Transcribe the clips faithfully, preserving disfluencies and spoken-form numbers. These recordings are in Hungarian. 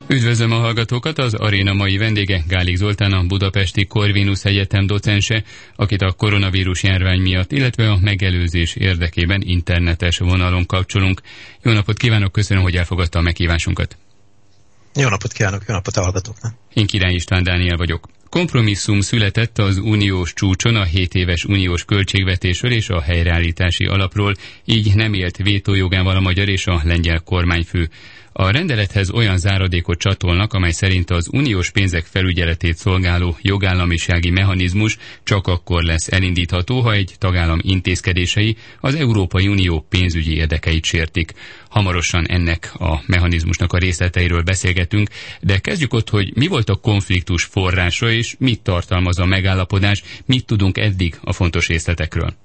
Üdvözlöm a hallgatókat, az aréna mai vendége Gálik Zoltán, a Budapesti Corvinus Egyetem docense, akit a koronavírus járvány miatt, illetve a megelőzés érdekében internetes vonalon kapcsolunk. Jó napot kívánok, köszönöm, hogy elfogadta a meghívásunkat. Jó napot kívánok, jó napot a hallgatóknak. Én Király István Dániel vagyok. Kompromisszum született az uniós csúcson a hét éves uniós költségvetésről és a helyreállítási alapról, így nem élt vétójogával a magyar és a lengyel kormányfő. A rendelethez olyan záradékot csatolnak, amely szerint az uniós pénzek felügyeletét szolgáló jogállamisági mechanizmus csak akkor lesz elindítható, ha egy tagállam intézkedései az Európai Unió pénzügyi érdekeit sértik. Hamarosan ennek a mechanizmusnak a részleteiről beszélgetünk, de kezdjük ott, hogy mi volt a konfliktus forrása és mit tartalmaz a megállapodás, mit tudunk eddig a fontos részletekről.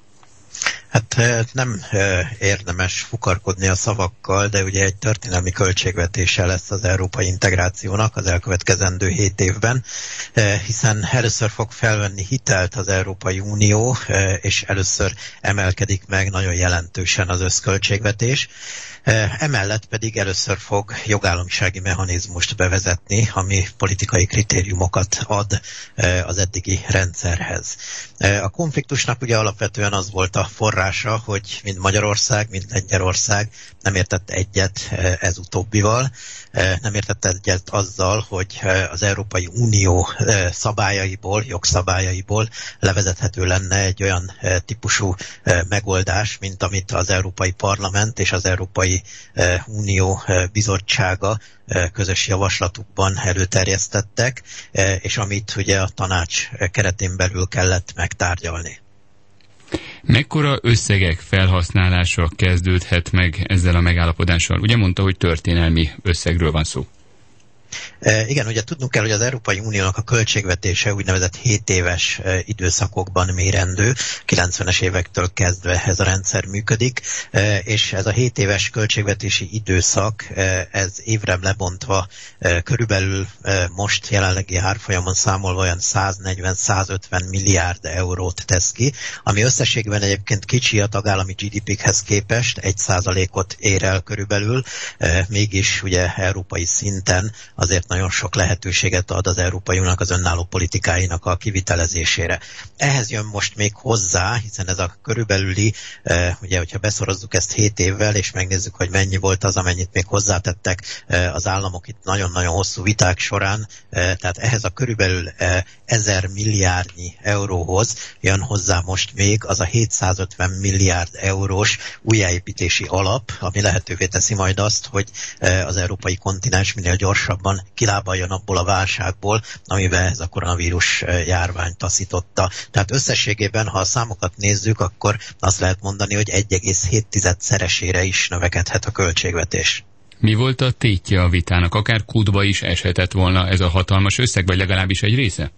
Hát nem érdemes fukarkodni a szavakkal, de ugye egy történelmi költségvetése lesz az európai integrációnak az elkövetkezendő hét évben, hiszen először fog felvenni hitelt az Európai Unió, és először emelkedik meg nagyon jelentősen az összköltségvetés. Emellett pedig először fog jogállamisági mechanizmust bevezetni, ami politikai kritériumokat ad az eddigi rendszerhez. A konfliktusnak ugye alapvetően az volt a forrása, hogy mind Magyarország, mind Lengyelország nem értett egyet ez utóbbival, nem értett egyet azzal, hogy az Európai Unió szabályaiból, jogszabályaiból levezethető lenne egy olyan típusú megoldás, mint amit az Európai Parlament és az Európai Unió bizottsága közös javaslatukban előterjesztettek, és amit ugye a tanács keretén belül kellett megtárgyalni. Mekkora összegek felhasználása kezdődhet meg ezzel a megállapodással? Ugye mondta, hogy történelmi összegről van szó. E, igen, ugye tudnunk kell, hogy az Európai Uniónak a költségvetése úgynevezett hét éves e, időszakokban mérendő, kilencvenes évektől kezdve ez a rendszer működik, e, és ez a hét éves költségvetési időszak, e, ez évre lebontva e, körülbelül e, most jelenlegi árfolyamon számolva olyan száznegyven-százötven milliárd eurót tesz ki, ami összességben egyébként kicsi a tagállami gé dé pékhez képest, egy százalékot ér el körülbelül, e, mégis ugye európai szinten azért nagyon sok lehetőséget ad az Európai Uniónak az önálló politikáinak a kivitelezésére. Ehhez jön most még hozzá, hiszen ez a körülbelüli, ugye, hogyha beszorozzuk ezt hét évvel, és megnézzük, hogy mennyi volt az, amennyit még hozzátettek az államok itt nagyon-nagyon hosszú viták során, tehát ehhez a körülbelül ezer milliárdnyi euróhoz jön hozzá most még az a hétszázötven milliárd eurós újjáépítési alap, ami lehetővé teszi majd azt, hogy az európai kontinens minél gyorsabban kilábaljon abból a válságból, amiben ez a koronavírus járvány taszította. Tehát összességében, ha a számokat nézzük, akkor azt lehet mondani, hogy egy egész hét szeresére is növekedhet a költségvetés. Mi volt a tétje a vitának? Akár kútba is eshetett volna ez a hatalmas összeg, vagy legalábbis egy része?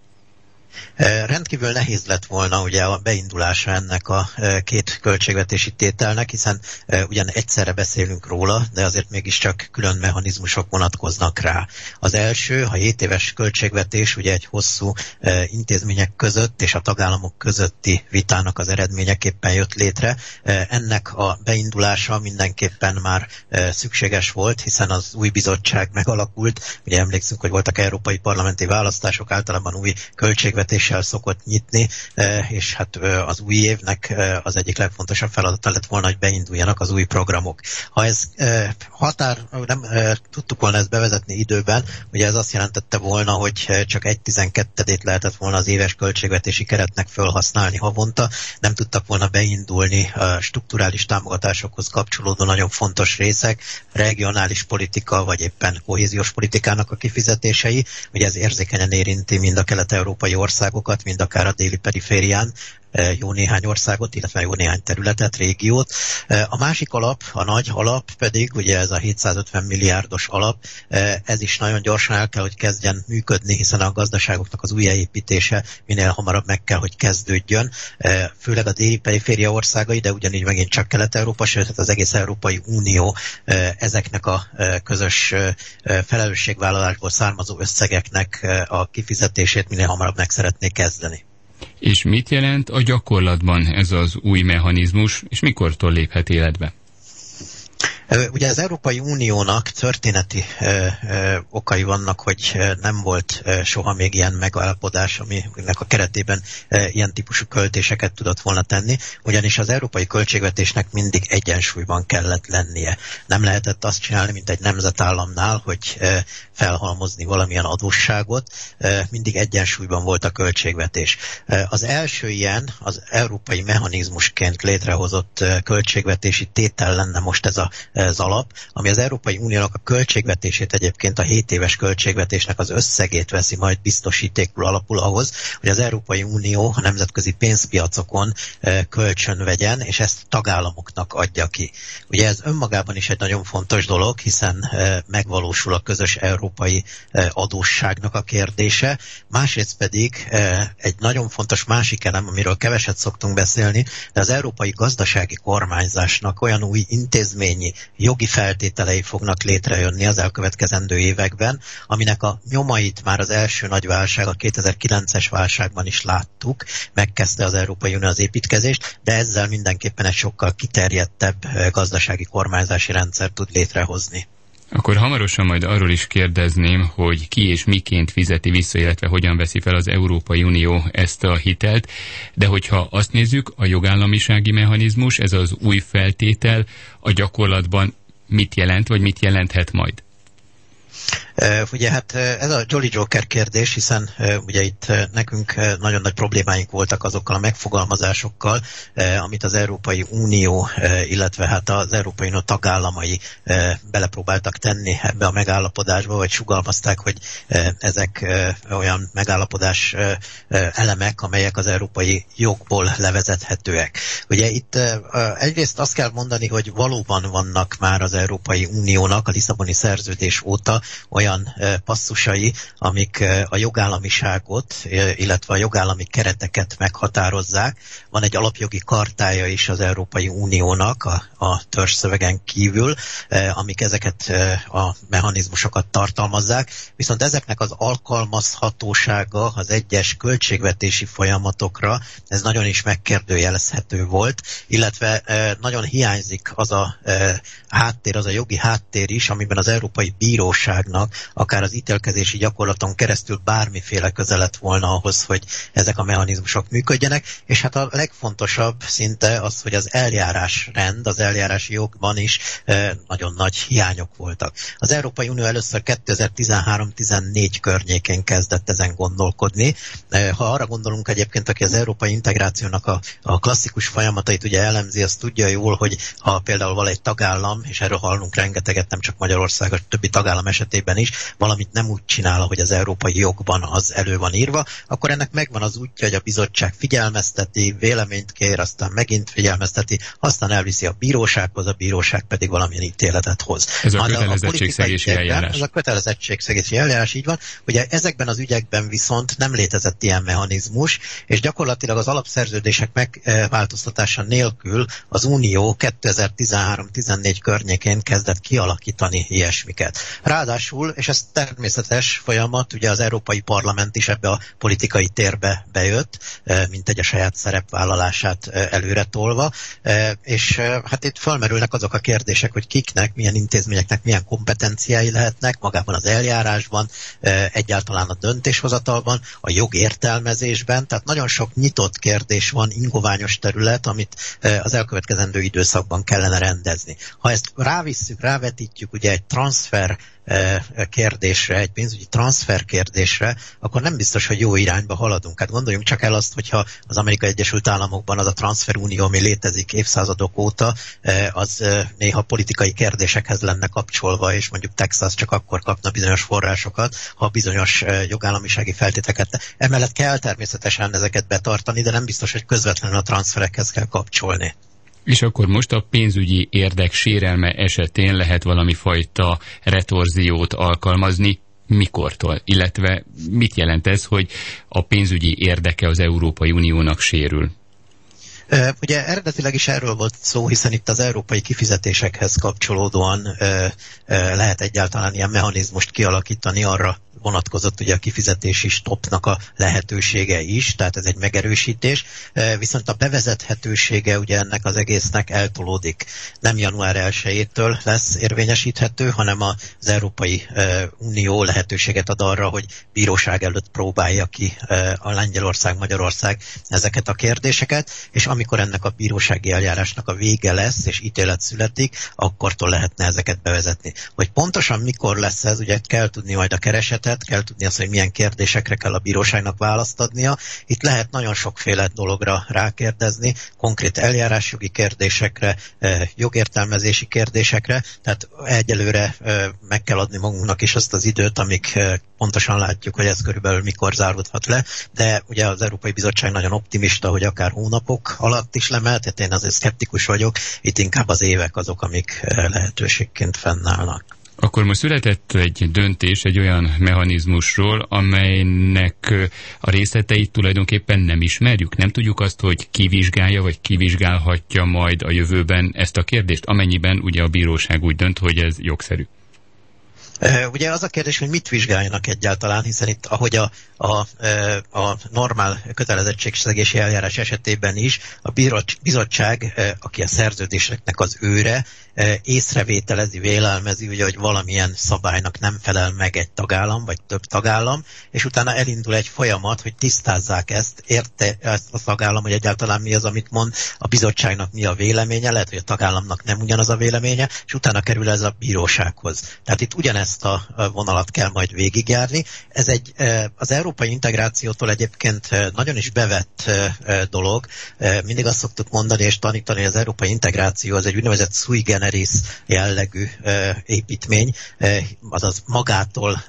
Rendkívül nehéz lett volna ugye a beindulása ennek a két költségvetési tételnek, hiszen ugyan egyszerre beszélünk róla, de azért mégiscsak külön mechanizmusok vonatkoznak rá. Az első, a hét éves költségvetés ugye egy hosszú intézmények között és a tagállamok közötti vitának az eredményeképpen jött létre. Ennek a beindulása mindenképpen már szükséges volt, hiszen az új bizottság megalakult. Ugye emlékszünk, hogy voltak európai parlamenti választások, általában új költségvetéssel szokott nyitni, és hát az új évnek az egyik legfontosabb feladata lett volna, hogy beinduljanak az új programok. Ha ez határ, nem tudtuk volna ezt bevezetni időben, ugye ez azt jelentette volna, hogy csak egy tizenkettedét lehetett volna az éves költségvetési keretnek felhasználni havonta, nem tudtak volna beindulni a strukturális támogatásokhoz kapcsolódó nagyon fontos részek, regionális politika, vagy éppen kohéziós politikának a kifizetései, ugye ez érzékenyen érinti mind a kelet-európai országokat, mind akár a déli periférián jó néhány országot, illetve jó néhány területet, régiót. A másik alap, a nagy alap pedig, ugye ez a hétszázötven milliárdos alap, ez is nagyon gyorsan el kell, hogy kezdjen működni, hiszen a gazdaságoknak az újjáépítése minél hamarabb meg kell, hogy kezdődjön. Főleg a déli periféria országai, de ugyanígy megint csak Kelet-Európa, sőt az egész Európai Unió ezeknek a közös felelősségvállalásból származó összegeknek a kifizetését minél hamarabb meg szeretné kezdeni. És mit jelent a gyakorlatban ez az új mechanizmus, és mikortól léphet életbe? Ugye az Európai Uniónak történeti ö, ö, okai vannak, hogy nem volt ö, soha még ilyen megállapodás, aminek a keretében ö, ilyen típusú költéseket tudott volna tenni, ugyanis az európai költségvetésnek mindig egyensúlyban kellett lennie. Nem lehetett azt csinálni, mint egy nemzetállamnál, hogy ö, felhalmozni valamilyen adósságot, ö, mindig egyensúlyban volt a költségvetés. Ö, az első ilyen, az európai mechanizmusként létrehozott ö, költségvetési tétel lenne most ez a az alap, ami az Európai Uniónak a költségvetését, egyébként a hét éves költségvetésnek az összegét veszi majd biztosítékul alapul ahhoz, hogy az Európai Unió a nemzetközi pénzpiacokon kölcsön vegyen, és ezt tagállamoknak adja ki. Ugye ez önmagában is egy nagyon fontos dolog, hiszen megvalósul a közös európai adósságnak a kérdése, másrészt pedig egy nagyon fontos másik elem, amiről keveset szoktunk beszélni, de az európai gazdasági kormányzásnak olyan új intézményi jogi feltételei fognak létrejönni az elkövetkezendő években, aminek a nyomait már az első nagy válság, a kétezer-kilences válságban is láttuk, megkezdte az Európai Unió az építkezést, de ezzel mindenképpen egy sokkal kiterjedtebb gazdasági kormányzási rendszer tud létrehozni. Akkor hamarosan majd arról is kérdezném, hogy ki és miként fizeti vissza, illetve hogyan veszi fel az Európai Unió ezt a hitelt, de hogyha azt nézzük, a jogállamisági mechanizmus, ez az új feltétel, a gyakorlatban mit jelent, vagy mit jelenthet majd? Uh, ugye hát ez a Jolly Joker kérdés, hiszen uh, ugye itt uh, nekünk uh, nagyon nagy problémáink voltak azokkal a megfogalmazásokkal, uh, amit az Európai Unió, uh, illetve hát az Európai Unió tagállamai uh, belepróbáltak tenni ebbe a megállapodásba, vagy sugalmazták, hogy uh, ezek uh, olyan megállapodás uh, uh, elemek, amelyek az európai jogból levezethetőek. Ugye itt uh, egyrészt azt kell mondani, hogy valóban vannak már az Európai Uniónak a Lisszaboni szerződés óta olyan passzusai, amik a jogállamiságot, illetve a jogállami kereteket meghatározzák. Van egy alapjogi kartája is az Európai Uniónak a, a törzsszövegen kívül, amik ezeket a mechanizmusokat tartalmazzák, viszont ezeknek az alkalmazhatósága az egyes költségvetési folyamatokra, ez nagyon is megkérdőjelezhető volt, illetve nagyon hiányzik az a háttér, az a jogi háttér is, amiben az Európai Bíróságnak akár az ítélkezési gyakorlaton keresztül bármiféle köze lett volna ahhoz, hogy ezek a mechanizmusok működjenek, és hát a legfontosabb szinte az, hogy az eljárásrend, az eljárási jogban is e, nagyon nagy hiányok voltak. Az Európai Unió először kétezer-tizenhárom-tizennégy környékén kezdett ezen gondolkodni. E, ha arra gondolunk egyébként, aki az európai integrációnak a, a klasszikus folyamatait ugye elemzi, az tudja jól, hogy ha például van egy tagállam, és erről hallunk rengeteget, nem csak Magyarország, a többi tagállam esetében is, valamit nem úgy csinál, hogy az európai jogban az elő van írva, akkor ennek megvan az útja, hogy a bizottság figyelmezteti, véleményt kér, aztán megint figyelmezteti, aztán elviszi a bírósághoz, a bíróság pedig valamilyen ítéletet hoz. Ez a kötelezettségszegési eljárás. Ez a kötelezettségszegési eljárás, így van. Ugye ezekben az ügyekben viszont nem létezett ilyen mechanizmus, és gyakorlatilag az alapszerződések megváltoztatása nélkül az Unió kétezer-tizenhárom-tizennégy környékén kezdett kialakítani ilyesmiket. Ráadásul, és ez természetes folyamat, ugye az Európai Parlament is ebbe a politikai térbe bejött, mint egy a saját szerepvállalását előre tolva, és hát itt fölmerülnek azok a kérdések, hogy kiknek, milyen intézményeknek milyen kompetenciái lehetnek magában az eljárásban, egyáltalán a döntéshozatalban, a jogértelmezésben, tehát nagyon sok nyitott kérdés van, ingoványos terület, amit az elkövetkezendő időszakban kellene rendezni. Ha ezt rávisszük, rávetítjük ugye egy transfer kérdésre, egy pénzügyi transfer kérdésre, akkor nem biztos, hogy jó irányba haladunk. Hát gondoljunk csak el azt, hogyha az Amerikai Egyesült Államokban az a transferunió, ami létezik évszázadok óta, az néha politikai kérdésekhez lenne kapcsolva, és mondjuk Texas csak akkor kapna bizonyos forrásokat, ha bizonyos jogállamisági feltételeket. Emellett kell természetesen ezeket betartani, de nem biztos, hogy közvetlenül a transferekhez kell kapcsolni. És akkor most a pénzügyi érdek sérelme esetén lehet valami fajta retorziót alkalmazni, mikortól? Illetve mit jelent ez, hogy a pénzügyi érdeke az Európai Uniónak sérül? Ugye eredetileg is erről volt szó, hiszen itt az európai kifizetésekhez kapcsolódóan lehet egyáltalán ilyen mechanizmust kialakítani arra vonatkozott ugye a kifizetési stopnak a lehetősége is, tehát ez egy megerősítés, viszont a bevezethetősége ugye ennek az egésznek eltolódik. Nem január elsejétől lesz érvényesíthető, hanem az Európai Unió lehetőséget ad arra, hogy bíróság előtt próbálja ki a Lengyelország, Magyarország ezeket a kérdéseket, és amikor ennek a bírósági eljárásnak a vége lesz, és ítélet születik, akkortól lehetne ezeket bevezetni. Hogy pontosan mikor lesz ez, ugye kell tudni majd a keresetet, kell tudni azt, hogy milyen kérdésekre kell a bíróságnak választ adnia. Itt lehet nagyon sokféle dologra rákérdezni, konkrét eljárásjogi kérdésekre, jogértelmezési kérdésekre, tehát egyelőre meg kell adni magunknak is azt az időt, amíg pontosan látjuk, hogy ez körülbelül mikor záródhat le, de ugye az Európai Bizottság nagyon optimista, hogy akár hónapok alatt is lemelt, tehát én azért szkeptikus vagyok, itt inkább az évek azok, amik lehetőségként fennállnak. Akkor most született egy döntés egy olyan mechanizmusról, amelynek a részleteit tulajdonképpen nem ismerjük. Nem tudjuk azt, hogy ki vizsgálja, vagy ki vizsgálhatja majd a jövőben ezt a kérdést, amennyiben ugye a bíróság úgy dönt, hogy ez jogszerű. Ugye az a kérdés, hogy mit vizsgáljanak egyáltalán, hiszen itt, ahogy a, a, a normál kötelezettségszegési eljárás esetében is, a bizottság, aki a szerződéseknek az őre, észrevételezi, vélelmezi, ugye, hogy valamilyen szabálynak nem felel meg egy tagállam, vagy több tagállam, és utána elindul egy folyamat, hogy tisztázzák ezt, érte ezt a tagállam, hogy egyáltalán mi az, amit mond, a bizottságnak mi a véleménye, lehet, hogy a tagállamnak nem ugyanaz a véleménye, és utána kerül ez a bírósághoz. Tehát itt ugyanezt a vonalat kell majd végigjárni. Ez egy, az európai integrációtól egyébként nagyon is bevett dolog. Mindig azt szoktuk mondani és tanítani, hogy az európai integráció az egy úgynevezett sui generis jellegű építmény, azaz magától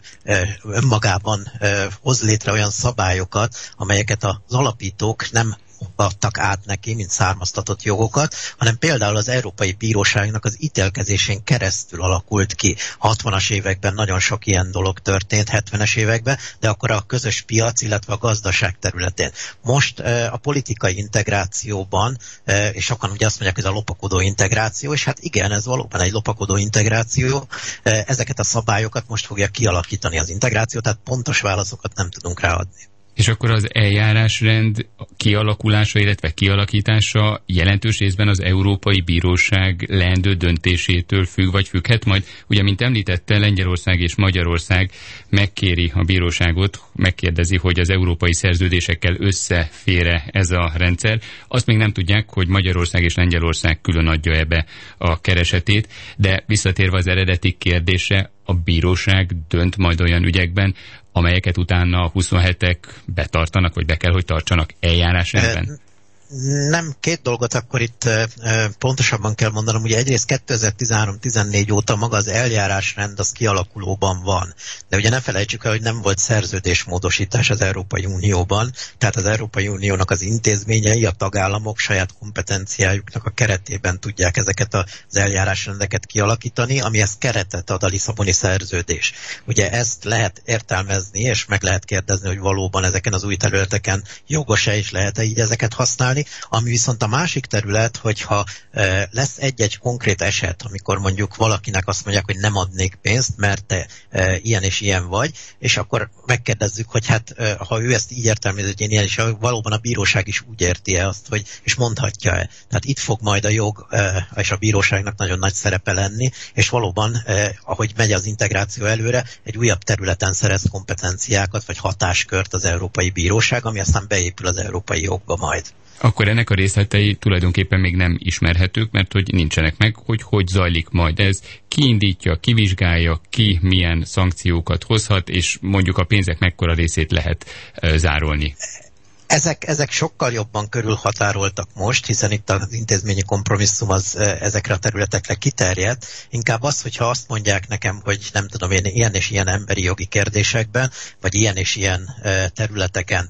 önmagában hoz létre olyan szabályokat, amelyeket az alapítók nem adtak át neki, mint származtatott jogokat, hanem például az Európai Bíróságnak az ítélkezésén keresztül alakult ki. hatvanas években nagyon sok ilyen dolog történt, hetvenes években, de akkor a közös piac, illetve a gazdaság területén. Most a politikai integrációban, és sokan ugye azt mondják, hogy ez a lopakodó integráció, és hát igen, ez valóban egy lopakodó integráció, ezeket a szabályokat most fogja kialakítani az integráció, tehát pontos válaszokat nem tudunk ráadni. És akkor az eljárásrend kialakulása, illetve kialakítása jelentős részben az Európai Bíróság leendő döntésétől függ, vagy függhet majd. Ugye, mint említette, Lengyelország és Magyarország megkéri a bíróságot, megkérdezi, hogy az európai szerződésekkel összefér-e ez a rendszer. Azt még nem tudják, hogy Magyarország és Lengyelország külön adja ebbe a keresetét, de visszatérve az eredeti kérdésre, a bíróság dönt majd olyan ügyekben, amelyeket utána a huszonhetek betartanak, vagy be kell, hogy tartsanak eljárásrendben? Nem, két dolgot akkor itt e, pontosabban kell mondanom. Ugye egyrészt kétezer-tizenhárom tizennégy óta maga az eljárásrend az kialakulóban van. De ugye ne felejtsük el, hogy nem volt szerződésmódosítás az Európai Unióban, tehát az Európai Uniónak az intézményei, a tagállamok saját kompetenciájuknak a keretében tudják ezeket az eljárásrendeket kialakítani, amihez keretet ad a Lisszaboni szerződés. Ugye ezt lehet értelmezni, és meg lehet kérdezni, hogy valóban ezeken az új területeken jogos-e és lehet-e így ezeket használni. Ami viszont a másik terület, hogyha e, lesz egy-egy konkrét eset, amikor mondjuk valakinek azt mondják, hogy nem adnék pénzt, mert te e, ilyen és ilyen vagy, és akkor megkérdezzük, hogy hát e, ha ő ezt így értelmezi, hogy én ilyen is, valóban a bíróság is úgy érti-e azt, hogy, és mondhatja-e. Tehát itt fog majd a jog e, és a bíróságnak nagyon nagy szerepe lenni, és valóban, e, ahogy megy az integráció előre, egy újabb területen szerez kompetenciákat, vagy hatáskört az Európai Bíróság, ami aztán beépül az európai jogba majd. Akkor ennek a részletei tulajdonképpen még nem ismerhetők, mert hogy nincsenek meg, hogy hogy zajlik majd ez, ki indítja, ki vizsgálja, ki milyen szankciókat hozhat, és mondjuk a pénzek mekkora részét lehet e, zárolni. Ezek, ezek sokkal jobban körülhatároltak most, hiszen itt az intézményi kompromisszum az ezekre a területekre kiterjed. Inkább az, hogyha azt mondják nekem, hogy nem tudom én, ilyen és ilyen emberi jogi kérdésekben, vagy ilyen és ilyen területeken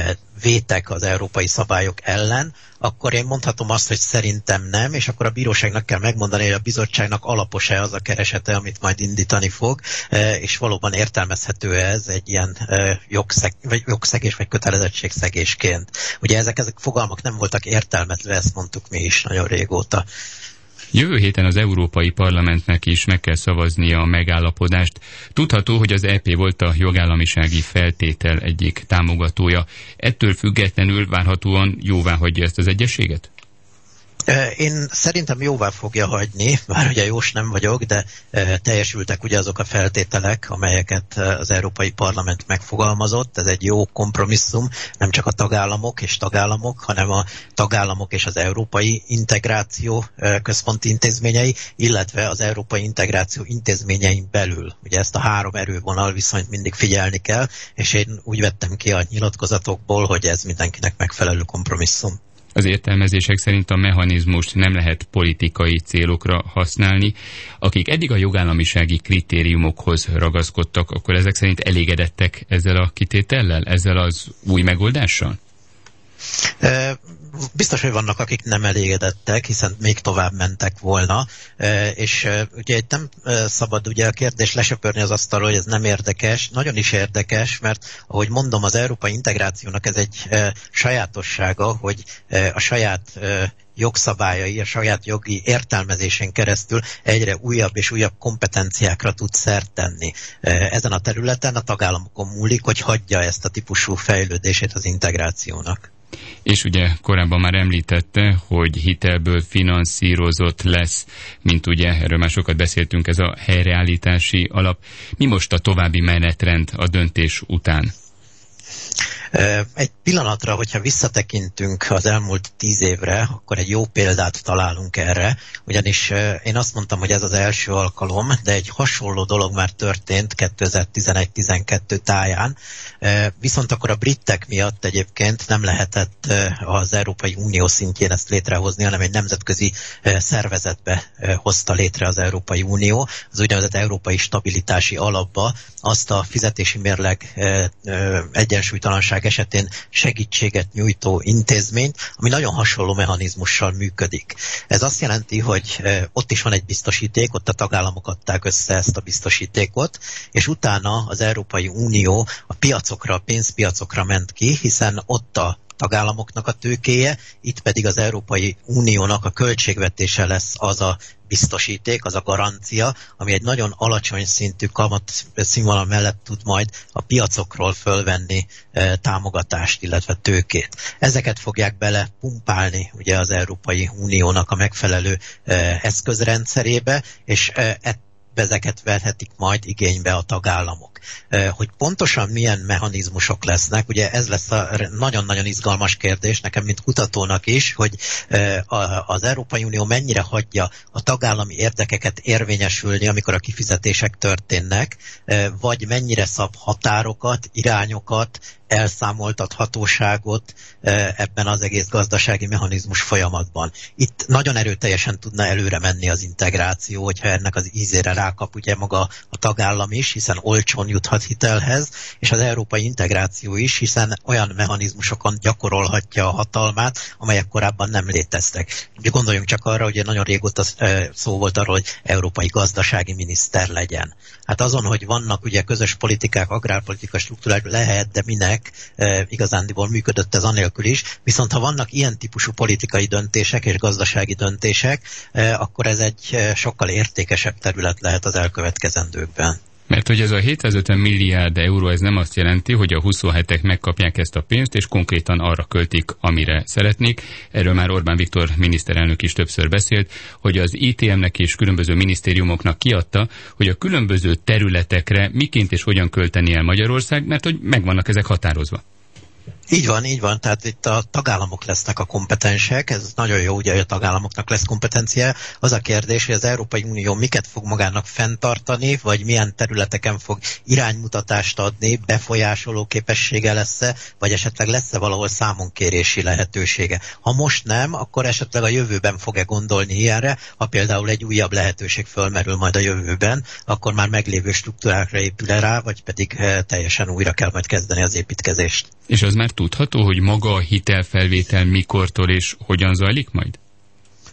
vétek az európai szabályok ellen, akkor én mondhatom azt, hogy szerintem nem, és akkor a bíróságnak kell megmondani, hogy a bizottságnak alapos-e az a keresete, amit majd indítani fog, és valóban értelmezhető ez egy ilyen jogszeg, vagy jogszegés vagy kötelezettségszegésként. Ugye ezek, ezek fogalmak nem voltak értelmezve, ezt mondtuk mi is nagyon régóta. Jövő héten az Európai Parlamentnek is meg kell szavaznia a megállapodást. Tudható, hogy az é pé volt a jogállamisági feltétel egyik támogatója. Ettől függetlenül várhatóan jóvá hagyja ezt az egyezséget? Én szerintem jóvá fogja hagyni, bár ugye jós nem vagyok, de teljesültek ugye azok a feltételek, amelyeket az Európai Parlament megfogalmazott. Ez egy jó kompromisszum, nem csak a tagállamok és tagállamok, hanem a tagállamok és az európai integráció központi intézményei, illetve az európai integráció intézményein belül. Ugye ezt a három erővonal viszonyt mindig figyelni kell, és én úgy vettem ki a nyilatkozatokból, hogy ez mindenkinek megfelelő kompromisszum. Az értelmezések szerint a mechanizmust nem lehet politikai célokra használni. Akik eddig a jogállamisági kritériumokhoz ragaszkodtak, akkor ezek szerint elégedettek ezzel a kitétellel, ezzel az új megoldással? Biztos, hogy vannak, akik nem elégedettek, hiszen még tovább mentek volna, és ugye nem szabad ugye a kérdés lesöpörni az asztalról, hogy ez nem érdekes, nagyon is érdekes, mert ahogy mondom, az európai integrációnak ez egy sajátossága, hogy a saját jogszabályai, a saját jogi értelmezésén keresztül egyre újabb és újabb kompetenciákra tud szert tenni. Ezen a területen a tagállamokon múlik, hogy hagyja ezt a típusú fejlődését az integrációnak. És ugye korábban már említette, hogy hitelből finanszírozott lesz, mint ugye, erről már sokat beszéltünk, ez a helyreállítási alap. Mi most a további menetrend a döntés után? Egy pillanatra, hogyha visszatekintünk az elmúlt tíz évre, akkor egy jó példát találunk erre, ugyanis én azt mondtam, hogy ez az első alkalom, de egy hasonló dolog már történt kétezer-tizenegy-tizenkettő táján, viszont akkor a britek miatt egyébként nem lehetett az Európai Unió szintjén ezt létrehozni, hanem egy nemzetközi szervezetbe hozta létre az Európai Unió, az úgynevezett Európai Stabilitási Alapba azt a fizetési mérleg egyensúlytalanság esetén segítséget nyújtó intézményt, ami nagyon hasonló mechanizmussal működik. Ez azt jelenti, hogy ott is van egy biztosíték, ott a tagállamok adták össze ezt a biztosítékot, és utána az Európai Unió a piacokra, a pénzpiacokra ment ki, hiszen ott a tagállamoknak a tőkéje, itt pedig az Európai Uniónak a költségvetése lesz az a biztosíték, az a garancia, ami egy nagyon alacsony szintű kamat színvonal mellett tud majd a piacokról fölvenni e, támogatást, illetve tőkét. Ezeket fogják bele pumpálni ugye az Európai Uniónak a megfelelő e, eszközrendszerébe, és e, ezeket vehetik majd igénybe a tagállamok. Hogy pontosan milyen mechanizmusok lesznek, ugye ez lesz a nagyon-nagyon izgalmas kérdés nekem, mint kutatónak is, hogy az Európai Unió mennyire hagyja a tagállami érdekeket érvényesülni, amikor a kifizetések történnek, vagy mennyire szab határokat, irányokat, elszámoltathatóságot ebben az egész gazdasági mechanizmus folyamatban. Itt nagyon erőteljesen tudna előre menni az integráció, hogyha ennek az ízére rákap ugye maga a tagállam is, hiszen olcsón juthat hitelhez, és az európai integráció is, hiszen olyan mechanizmusokon gyakorolhatja a hatalmát, amelyek korábban nem léteztek. Gondoljunk csak arra, hogy nagyon régóta szó volt arról, hogy európai gazdasági miniszter legyen. Hát azon, hogy vannak ugye közös politikák, agrárpolitika struktúrák, lehet, de minek, E, igazándiból működött ez anélkül is, viszont ha vannak ilyen típusú politikai döntések és gazdasági döntések, e, akkor ez egy sokkal értékesebb terület lehet az elkövetkezendőkben. Mert hogy ez a hétszázötven milliárd euró, ez nem azt jelenti, hogy a huszonhetek megkapják ezt a pénzt, és konkrétan arra költik, amire szeretnék. Erről már Orbán Viktor miniszterelnök is többször beszélt, hogy az í té em-nek és különböző minisztériumoknak kiadta, hogy a különböző területekre miként és hogyan költeni el Magyarország, mert hogy megvannak ezek határozva. Így van, így van, tehát itt a tagállamok lesznek a kompetensek, ez nagyon jó, ugye, hogy a tagállamoknak lesz kompetencia. Az a kérdés, hogy az Európai Unió miket fog magának fenntartani, vagy milyen területeken fog iránymutatást adni, befolyásoló képessége lesz-e, vagy esetleg lesz-e valahol számonkérési lehetősége. Ha most nem, akkor esetleg a jövőben fog-e gondolni ilyenre, ha például egy újabb lehetőség fölmerül majd a jövőben, akkor már meglévő struktúrákra épül rá, vagy pedig teljesen újra kell majd kezdeni az építkezést. És az már tudható, hogy maga a hitelfelvétel mikortól és hogyan zajlik majd?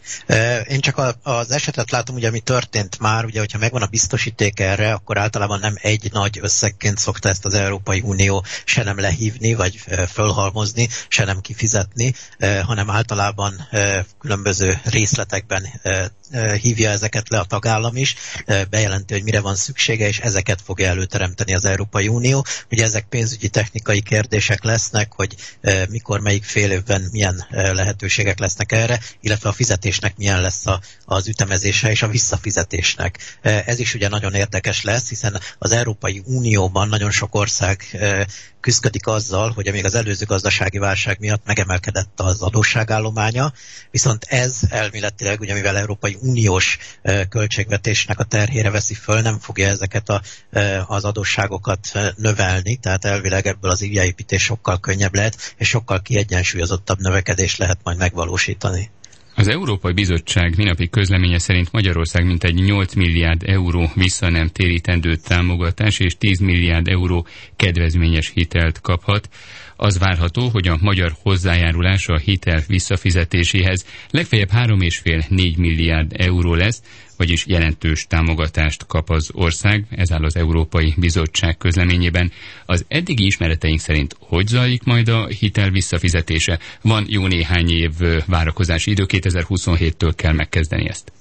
Én csak az esetet látom, ugye, ami történt már, ugye, hogyha megvan a biztosíték erre, akkor általában nem egy nagy összegként szokta ezt az Európai Unió se nem lehívni, vagy fölhalmozni, se nem kifizetni, hanem általában különböző részletekben hívja ezeket le a tagállam is, bejelenti, hogy mire van szüksége, és ezeket fogja előteremteni az Európai Unió. Ugye ezek pénzügyi technikai kérdések lesznek, hogy mikor, melyik fél évben milyen lehetőségek lesznek erre, illetve a fizetésnek milyen lesz a, az ütemezése és a visszafizetésnek. Ez is ugye nagyon érdekes lesz, hiszen az Európai Unióban nagyon sok ország küzdik azzal, hogy még az előző gazdasági válság miatt megemelkedett az adósságállománya, viszont ez elméletileg, ugye mivel Európai Uniós költségvetésnek a terhére veszi föl, nem fogja ezeket a, az adósságokat növelni, tehát elvileg ebből az újjáépítés sokkal könnyebb lehet, és sokkal kiegyensúlyozottabb növekedést lehet majd megvalósítani. Az Európai Bizottság minapi közleménye szerint Magyarország mintegy nyolc milliárd euró vissza nem térítendő támogatás és tíz milliárd euró kedvezményes hitelt kaphat. Az várható, hogy a magyar hozzájárulás a hitel visszafizetéséhez legfeljebb három és fél négy milliárd euró lesz, vagyis jelentős támogatást kap az ország, ez áll az Európai Bizottság közleményében. Az eddigi ismereteink szerint hogy zajlik majd a hitel visszafizetése? Van jó néhány év várakozási idő, kétezer-huszonhéttől kell megkezdeni ezt.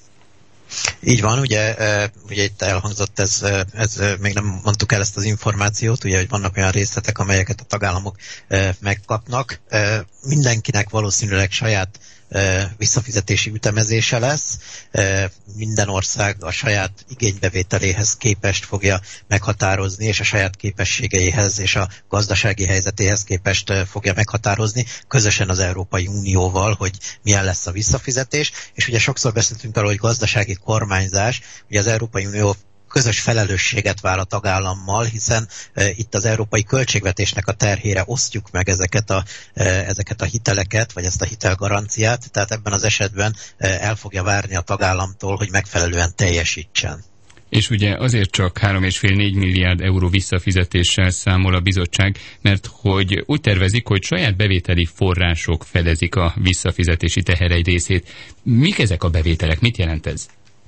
Így van, ugye, ugye itt elhangzott, ez, ez még nem mondtuk el ezt az információt, ugye, hogy vannak olyan részletek, amelyeket a tagállamok megkapnak. Mindenkinek valószínűleg saját visszafizetési ütemezése lesz. Minden ország a saját igénybevételéhez képest fogja meghatározni, és a saját képességeihez és a gazdasági helyzetéhez képest fogja meghatározni, közösen az Európai Unióval, hogy milyen lesz a visszafizetés. És ugye sokszor beszéltünk arról, hogy gazdasági kormányzás, ugye az Európai Unió közös felelősséget vár a tagállammal, hiszen e, itt az európai költségvetésnek a terhére osztjuk meg ezeket a, e, ezeket a hiteleket, vagy ezt a hitelgaranciát, tehát ebben az esetben e, el fogja várni a tagállamtól, hogy megfelelően teljesítsen. És ugye azért csak három és fél négy milliárd euró visszafizetéssel számol a bizottság, mert hogy úgy tervezik, hogy saját bevételi források fedezik a visszafizetési teher egy részét. Mik ezek a bevételek? Mit jelent ez?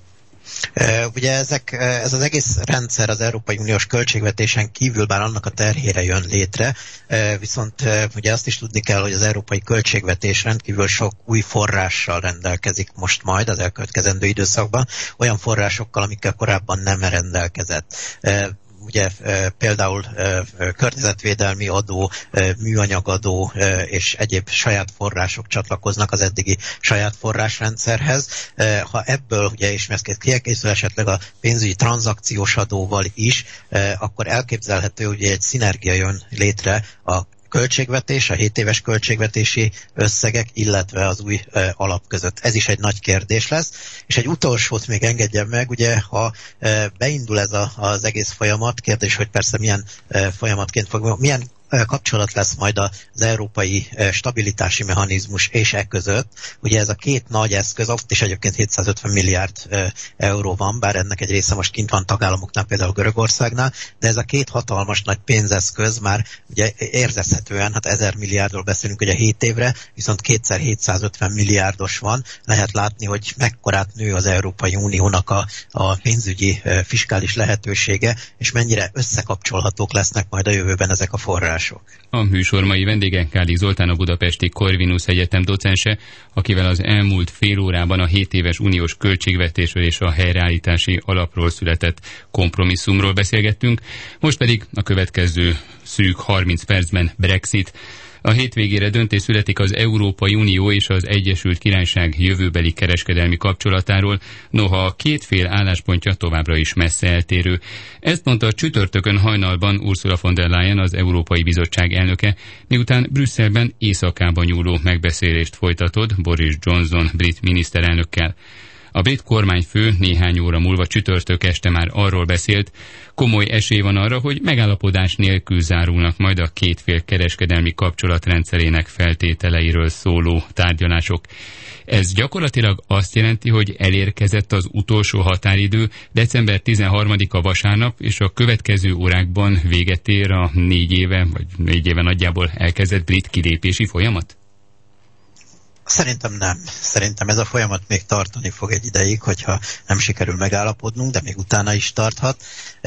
Ugye ezek, ez az egész rendszer az Európai Uniós költségvetésen kívül bár annak a terhére jön létre, viszont ugye azt is tudni kell, hogy az európai költségvetés rendkívül sok új forrással rendelkezik most majd az elkövetkezendő időszakban, olyan forrásokkal, amikkel korábban nem rendelkezett. Ugye például környezetvédelmi adó, műanyagadó és egyéb saját források csatlakoznak az eddigi saját forrásrendszerhez. Ha ebből, ugye, és ezt kiegészül esetleg a pénzügyi tranzakciós adóval is, akkor elképzelhető, hogy egy szinergia jön létre a költségvetés, a hét éves költségvetési összegek, illetve az új e, alap között. Ez is egy nagy kérdés lesz. És egy utolsót még engedjen meg, ugye, ha e, beindul ez a, az egész folyamat, kérdés, hogy persze milyen e, folyamatként fog, milyen kapcsolat lesz majd az európai stabilitási mechanizmus és e között. Ugye ez a két nagy eszköz, ott is egyébként hétszázötven milliárd euró van, bár ennek egy része most kint van tagállamoknál, például Görögországnál, de ez a két hatalmas nagy pénzeszköz már ugye érzezhetően, hát ezer milliárdról beszélünk ugye hét évre, viszont kétszer hétszázötven milliárdos van. Lehet látni, hogy mekkorát nő az Európai Uniónak a, a pénzügyi fiskális lehetősége, és mennyire összekapcsolhatók lesznek majd a jövőben ezek a források. A műsor mai vendége Kálik Zoltán, a budapesti Corvinus Egyetem docense, akivel az elmúlt fél órában a hét éves uniós költségvetésről és a helyreállítási alapról született kompromisszumról beszélgettünk. Most pedig a következő szűk harminc percben Brexit. A hétvégére döntés születik az Európai Unió és az Egyesült Királyság jövőbeli kereskedelmi kapcsolatáról, noha a két fél álláspontja továbbra is messze eltérő. Ezt mondta a csütörtökön hajnalban Ursula von der Leyen, az Európai Bizottság elnöke, miután Brüsszelben éjszakában nyúló megbeszélést folytatott Boris Johnson brit miniszterelnökkel. A brit kormányfő néhány óra múlva csütörtök este már arról beszélt, komoly esély van arra, hogy megállapodás nélkül zárulnak majd a két fél kereskedelmi kapcsolatrendszerének feltételeiről szóló tárgyalások. Ez gyakorlatilag azt jelenti, hogy elérkezett az utolsó határidő, december tizenharmadika vasárnap, és a következő órákban véget ér a négy éve, vagy négy éve nagyjából elkezdett brit kilépési folyamat? Szerintem nem. Szerintem ez a folyamat még tartani fog egy ideig, hogyha nem sikerül megállapodnunk, de még utána is tarthat,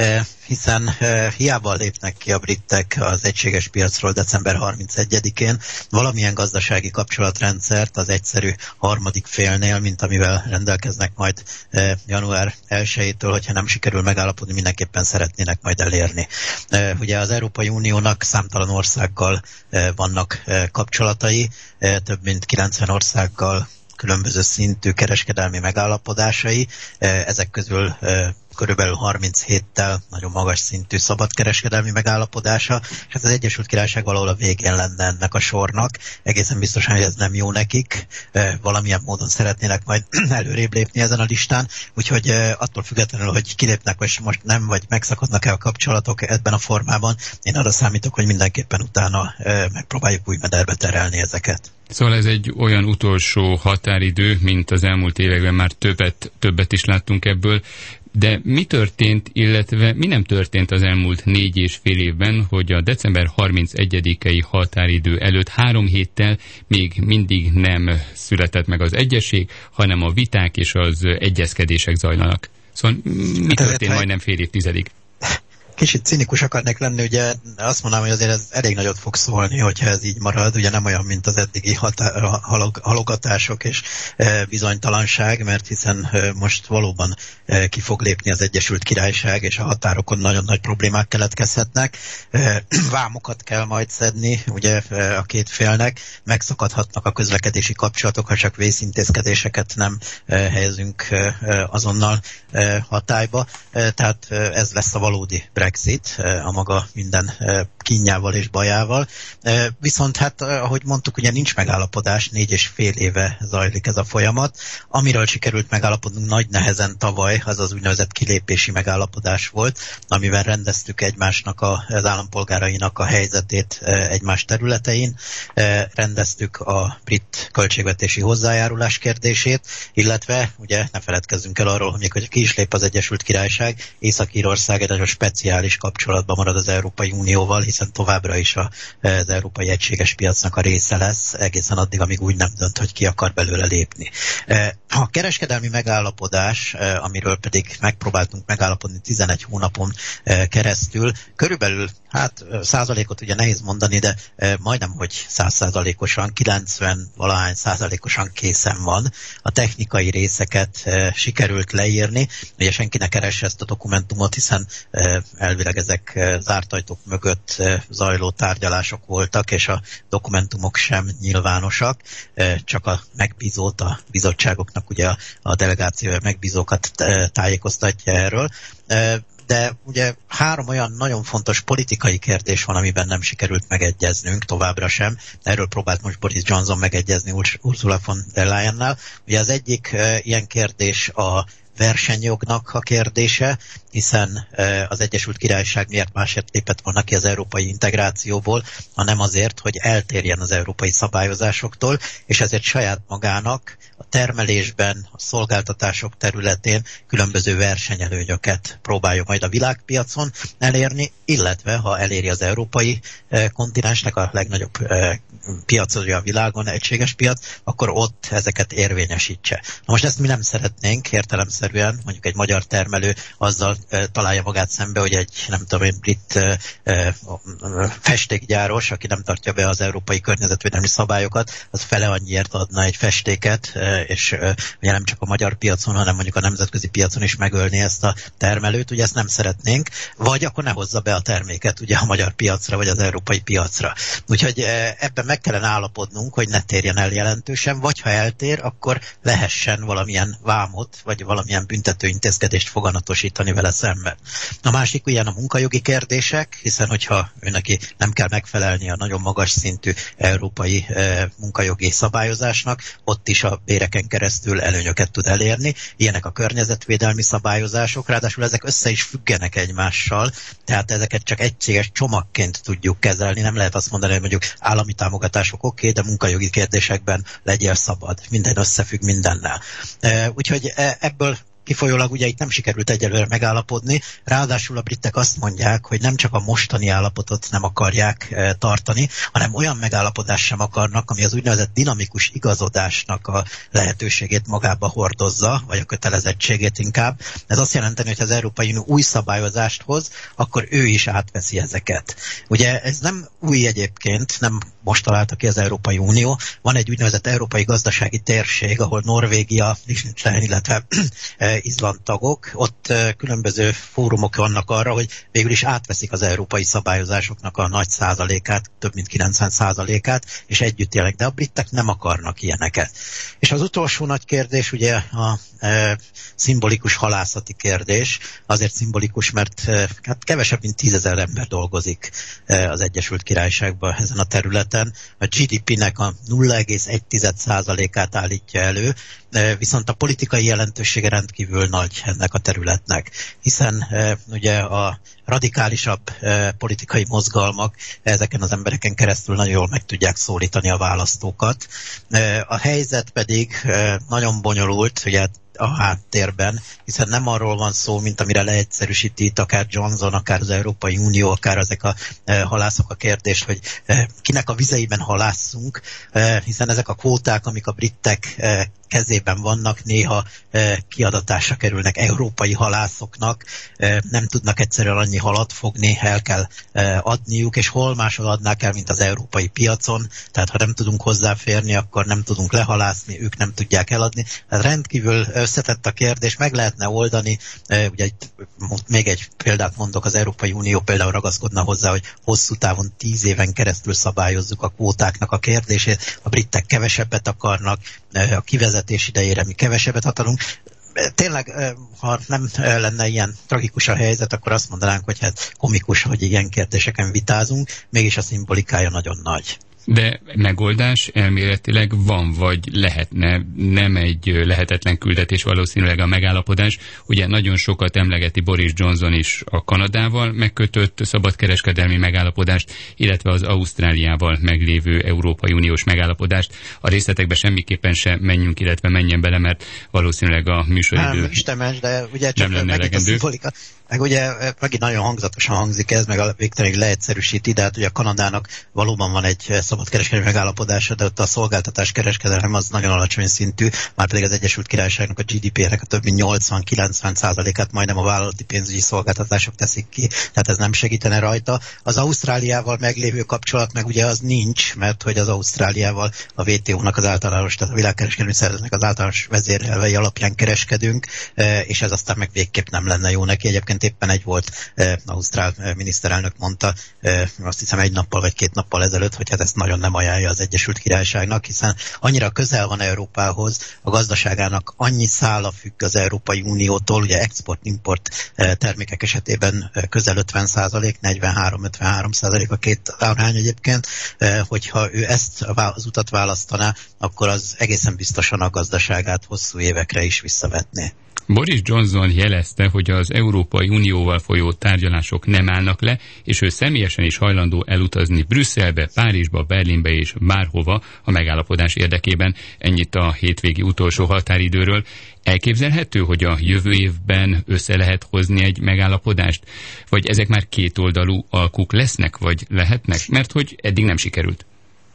hiszen hiába lépnek ki a britek az egységes piacról december harmincegyedikén, valamilyen gazdasági kapcsolatrendszert az egyszerű harmadik félnél, mint amivel rendelkeznek majd január elsejétől, hogyha nem sikerül megállapodni, mindenképpen szeretnének majd elérni. Ugye az Európai Uniónak számtalan országgal vannak kapcsolatai, több mint kilencven országgal különböző szintű kereskedelmi megállapodásai, ezek közül körülbelül harminchéttel nagyon magas szintű szabadkereskedelmi megállapodása, és hát az Egyesült Királyság valahol a végén lenne ennek a sornak. Egészen biztosan, hogy ez nem jó nekik, valamilyen módon szeretnének majd előrébb lépni ezen a listán, úgyhogy attól függetlenül, hogy kilépnek, vagy most nem, vagy megszakadnak-e a kapcsolatok ebben a formában, én arra számítok, hogy mindenképpen utána megpróbáljuk új mederbe terelni ezeket. Szóval ez egy olyan utolsó határidő, mint az elmúlt években már többet, többet is láttunk ebből, de mi történt, illetve mi nem történt az elmúlt négy és fél évben, hogy a december harmincegyedikei határidő előtt három héttel még mindig nem született meg az egyesség, hanem a viták és az egyezkedések zajlanak. Szóval mi történt majdnem fél évtizedig? Kicsit cinikus akarnék lenni, ugye azt mondanám, hogy azért ez elég nagyot fog szólni, hogyha ez így marad, ugye nem olyan, mint az eddigi hatá- halog- halogatások és e, bizonytalanság, mert hiszen e, most valóban e, ki fog lépni az Egyesült Királyság, és a határokon nagyon nagy problémák keletkezhetnek. E, vámokat kell majd szedni, ugye e, a két félnek, megszakadhatnak a közlekedési kapcsolatok, ha csak vészintézkedéseket nem e, helyezünk e, azonnal e, hatályba, e, tehát e, ez lesz a valódi Brexit, a maga minden kínjával és bajával. Viszont hát, ahogy mondtuk, ugye nincs megállapodás, négy és fél éve zajlik ez a folyamat. Amiről sikerült megállapodnunk nagy nehezen tavaly, az az úgynevezett kilépési megállapodás volt, amivel rendeztük egymásnak a, az állampolgárainak a helyzetét egymás területein, rendeztük a brit költségvetési hozzájárulás kérdését, illetve ugye ne feledkezzünk el arról, hogy még hogy ki is lép az Egyesült Királyság, Észak-Írország egy nagyon speciális kapcsolatban marad az Európai Unióval, hiszen továbbra is a, az európai egységes piacnak a része lesz, egészen addig, amíg úgy nem dönt, hogy ki akar belőle lépni. A kereskedelmi megállapodás, amiről pedig megpróbáltunk megállapodni tizenegy hónapon keresztül, körülbelül, hát százalékot ugye nehéz mondani, de majdnem, hogy száz százalékosan, kilencven valahány százalékosan készen van. A technikai részeket sikerült leírni, ugye senki ne keresse ezt a dokumentumot, hiszen elvileg ezek zárt ajtók mögött zajló tárgyalások voltak, és a dokumentumok sem nyilvánosak, csak a megbízót, a bizottságoknak ugye a, a delegáció megbízókat tájékoztatja erről. De ugye három olyan nagyon fontos politikai kérdés van, amiben nem sikerült megegyeznünk továbbra sem. Erről próbált most Boris Johnson megegyezni Ursula von der Leyennel. Ugye az egyik e, ilyen kérdés a versenyjognak a kérdése, hiszen az Egyesült Királyság miért másért lépett volna ki az európai integrációból, hanem azért, hogy eltérjen az európai szabályozásoktól, és ezért saját magának a termelésben, a szolgáltatások területén különböző versenyelőnyöket próbálja majd a világpiacon elérni, illetve ha eléri az európai kontinensnek a legnagyobb piacozója a világon, egységes piac, akkor ott ezeket érvényesítse. Na most ezt mi nem szeretnénk, értelemszerűen, mondjuk egy magyar termelő azzal e, találja magát szembe, hogy egy, nem tudom én, brit e, e, festékgyáros, aki nem tartja be az európai környezetvédelmi szabályokat, az fele annyiért adna egy festéket, e, és e, ugye nem csak a magyar piacon, hanem mondjuk a nemzetközi piacon is megölni ezt a termelőt, ugye ezt nem szeretnénk, vagy akkor ne hozza be a terméket ugye a magyar piacra, vagy az európai piacra. Úgyhogy e, ebben meg kellene állapodnunk, hogy ne térjen el jelentősen, vagy ha eltér, akkor lehessen valamilyen vámot, vagy valamilyen büntető intézkedést foganatosítani vele szemben. A másik ugye a munkajogi kérdések, hiszen hogyha őneki nem kell megfelelni a nagyon magas szintű európai e, munkajogi szabályozásnak, ott is a béreken keresztül előnyöket tud elérni. Ilyenek a környezetvédelmi szabályozások, ráadásul ezek össze is függenek egymással, tehát ezeket csak egységes csomagként tudjuk kezelni. Nem lehet azt mondani, hogy mondjuk állami támogatások oké, okay, de munkajogi kérdésekben legyél szabad. Minden összefügg mindennel. E, úgyhogy ebből kifolyólag ugye itt nem sikerült egyelőre megállapodni, ráadásul a britek azt mondják, hogy nem csak a mostani állapotot nem akarják e, tartani, hanem olyan megállapodást sem akarnak, ami az úgynevezett dinamikus igazodásnak a lehetőségét magába hordozza, vagy a kötelezettségét inkább. Ez azt jelenteni, hogy az Európai Unió új szabályozást hoz, akkor ő is átveszi ezeket. Ugye ez nem új egyébként, nem most találta ki az Európai Unió. Van egy úgynevezett európai gazdasági térség, ahol Norvégia, Liechtenstein, illetve Izland tagok. Ott különböző fórumok vannak arra, hogy végül is átveszik az európai szabályozásoknak a nagy százalékát, több mint kilencven százalékát, és együtt élnek. De a britek nem akarnak ilyeneket. És az utolsó nagy kérdés ugye a e, szimbolikus halászati kérdés. Azért szimbolikus, mert e, hát kevesebb, mint tízezer ember dolgozik e, az Egyesült Királyságban ezen a területen. A gé dé pé-nek a nulla egész egy százalékát állítja elő, e, viszont a politikai jelentősége rendkívül nagy ennek a területnek, hiszen e, ugye a radikálisabb e, politikai mozgalmak ezeken az embereken keresztül nagyon jól meg tudják szólítani a választókat. E, a helyzet pedig e, nagyon bonyolult, ugye a háttérben, hiszen nem arról van szó, mint amire leegyszerűsíti itt akár Johnson, akár az Európai Unió, akár ezek a e, halászok a kérdést, hogy e, kinek a vizeiben halásszunk, e, hiszen ezek a kvóták, amik a britek e, kezében vannak, néha e, kiadatásra kerülnek európai halászoknak, e, nem tudnak egyszerűen annyi halat fogni, el kell e, adniuk, és hol máshol adnák el, mint az európai piacon, tehát ha nem tudunk hozzáférni, akkor nem tudunk lehalászni, ők nem tudják eladni. Tehát rendkívül összetett a kérdés, meg lehetne oldani, e, ugye itt még egy példát mondok, az Európai Unió például ragaszkodna hozzá, hogy hosszú távon tíz éven keresztül szabályozzuk a kvótáknak a kérdését, a britek kevesebbet akarnak, e, a kivezetés idejére mi kevesebbet akarunk. Tényleg, ha nem lenne ilyen tragikus a helyzet, akkor azt mondanánk, hogy hát komikus, hogy ilyen kérdéseken vitázunk, mégis a szimbolikája nagyon nagy. De megoldás elméletileg van, vagy lehetne, nem egy lehetetlen küldetés valószínűleg a megállapodás. Ugye nagyon sokat emlegeti Boris Johnson is a Kanadával megkötött szabadkereskedelmi megállapodást, illetve az Ausztráliával meglévő Európai Uniós megállapodást. A részletekbe semmiképpen se menjünk, illetve menjen bele, mert valószínűleg a műsoridő nem istemes, de ugye csak nem lenne elegendő. Meg ugye megint nagyon hangzatosan hangzik ez, meg a végtelenig leegyszerűsíti, de hát ugye a Kanadának valóban van egy szabadkereskedelmi megállapodása, de ott a szolgáltatás kereskedelem az nagyon alacsony szintű, már pedig az Egyesült Királyságnak a gé dé pé-nek a több mint nyolcvan-kilencven százalékát majdnem a vállalati pénzügyi szolgáltatások teszik ki, tehát ez nem segítene rajta. Az Ausztráliával meglévő kapcsolat meg ugye az nincs, mert hogy az Ausztráliával a vé té ó-nak az általános, tehát a világkereskedelmi szervezetnek az általános vezérelvei alapján kereskedünk, és ez aztán meg végképp nem lenne jó neki. Egyébként éppen egy volt eh, ausztrál eh, miniszterelnök mondta, eh, azt hiszem egy nappal vagy két nappal ezelőtt, hogy hát ezt nagyon nem ajánlja az Egyesült Királyságnak, hiszen annyira közel van Európához, a gazdaságának annyi szála függ az Európai Uniótól, ugye export-import eh, termékek esetében eh, közel ötven százalék, negyvenhárom-ötvenhárom százalék a két arány egyébként, eh, hogyha ő ezt az utat választaná, akkor az egészen biztosan a gazdaságát hosszú évekre is visszavetné. Boris Johnson jelezte, hogy az Európai Unióval folyó tárgyalások nem állnak le, és ő személyesen is hajlandó elutazni Brüsszelbe, Párizsba, Berlinbe és bárhova a megállapodás érdekében. Ennyit a hétvégi utolsó határidőről. Elképzelhető, hogy a jövő évben össze lehet hozni egy megállapodást? Vagy ezek már kétoldalú alkuk lesznek, vagy lehetnek? Mert hogy eddig nem sikerült.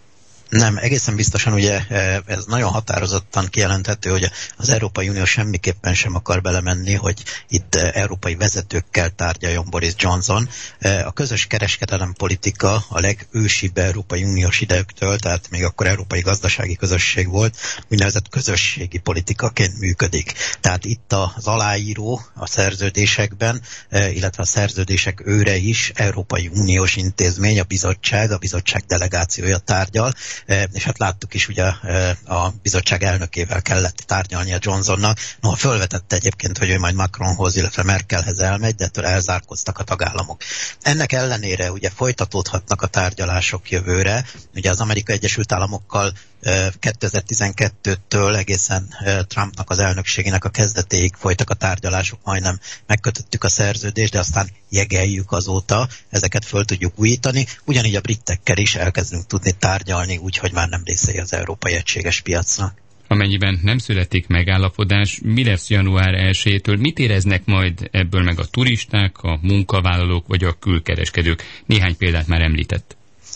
Nem, egészen biztosan ugye ez nagyon határozottan kijelenthető, hogy az Európai Unió semmiképpen sem akar belemenni, hogy itt európai vezetőkkel tárgyaljon Boris Johnson. A közös kereskedelem politika a legősibb Európai Uniós időktől, tehát még akkor Európai Gazdasági Közösség volt, úgynevezett közösségi politikaként működik. Tehát itt az aláíró a szerződésekben, illetve a szerződések őre is Európai Uniós intézmény, a bizottság, a bizottság delegációja tárgyal, és hát láttuk is, ugye a bizottság elnökével kellett tárgyalni a Johnsonnak. Noha fölvetette egyébként, hogy ő majd Macronhoz, illetve Merkelhez elmegy, de ettől elzárkoztak a tagállamok. Ennek ellenére ugye folytatódhatnak a tárgyalások jövőre. Ugye az Amerikai Egyesült Államokkal kétezer-tizenkettőtől egészen Trumpnak az elnökségének a kezdetéig folytak a tárgyalások, majdnem megkötöttük a szerződést, de aztán jegeljük azóta, ezeket föl tudjuk újítani. Ugyanígy a britekkel is elkezdünk tudni tárgyalni, úgyhogy már nem részei az európai egységes piacnak. Amennyiben nem születik megállapodás, mi lesz január elsejétől? Mit éreznek majd ebből meg a turisták, a munkavállalók vagy a külkereskedők? Néhány példát már említett.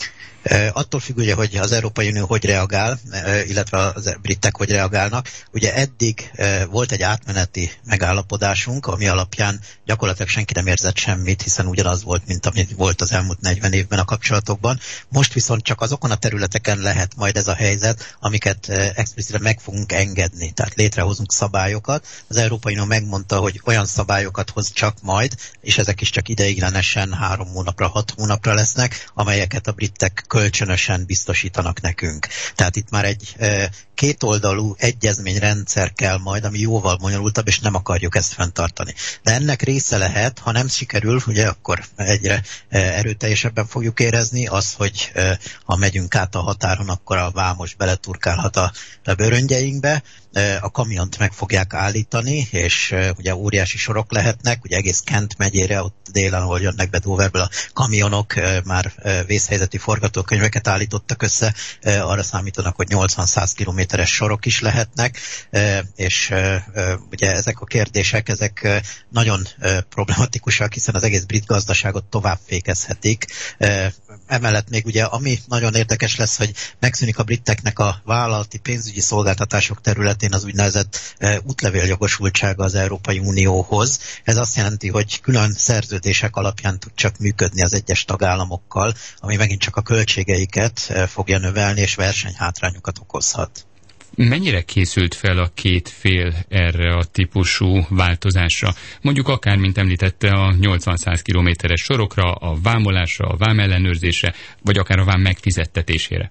Attól függ, ugye, hogy az Európai Unió hogy reagál, illetve a britek hogy reagálnak. Ugye eddig volt egy átmeneti megállapodásunk, ami alapján gyakorlatilag senki nem érzett semmit, hiszen ugyanaz volt, mint ami volt az elmúlt negyven évben a kapcsolatokban. Most viszont csak azokon a területeken lehet majd ez a helyzet, amiket explicite meg fogunk engedni. Tehát létrehozunk szabályokat. Az Európai Unió megmondta, hogy olyan szabályokat hoz csak majd, és ezek is csak ideiglenesen három hónapra, hat hónapra lesznek, amelyeket a britek kölcsönösen biztosítanak nekünk. Tehát itt már egy e, kétoldalú egyezményrendszer kell majd, ami jóval bonyolultabb, és nem akarjuk ezt fenntartani. De ennek része lehet, ha nem sikerül, ugye akkor egyre e, erőteljesebben fogjuk érezni az, hogy e, ha megyünk át a határon, akkor a vámos beleturkálhat a, a bőröngyeinkbe, a kamiont meg fogják állítani, és ugye óriási sorok lehetnek, ugye egész Kent megyére, ott délen, ahol jönnek be Doverből a kamionok, már vészhelyzeti forgatókönyveket állítottak össze, arra számítanak, hogy nyolcvan-száz kilométeres sorok is lehetnek, és ugye ezek a kérdések, ezek nagyon problematikusak, hiszen az egész brit gazdaságot tovább fékezhetik. Emellett még ugye, ami nagyon érdekes lesz, hogy megszűnik a briteknek a vállalati pénzügyi szolgáltatások területén az úgynevezett e, útlevéljogosultsága az Európai Unióhoz. Ez azt jelenti, hogy külön szerződések alapján tud csak működni az egyes tagállamokkal, ami megint csak a költségeiket e, fogja növelni, és versenyhátrányokat okozhat. Mennyire készült fel a két fél erre a típusú változásra? Mondjuk akár, mint említette, a nyolcvan-száz kilométeres sorokra, a vámolásra, a vámellenőrzésre, vagy akár a vám megfizettetésére?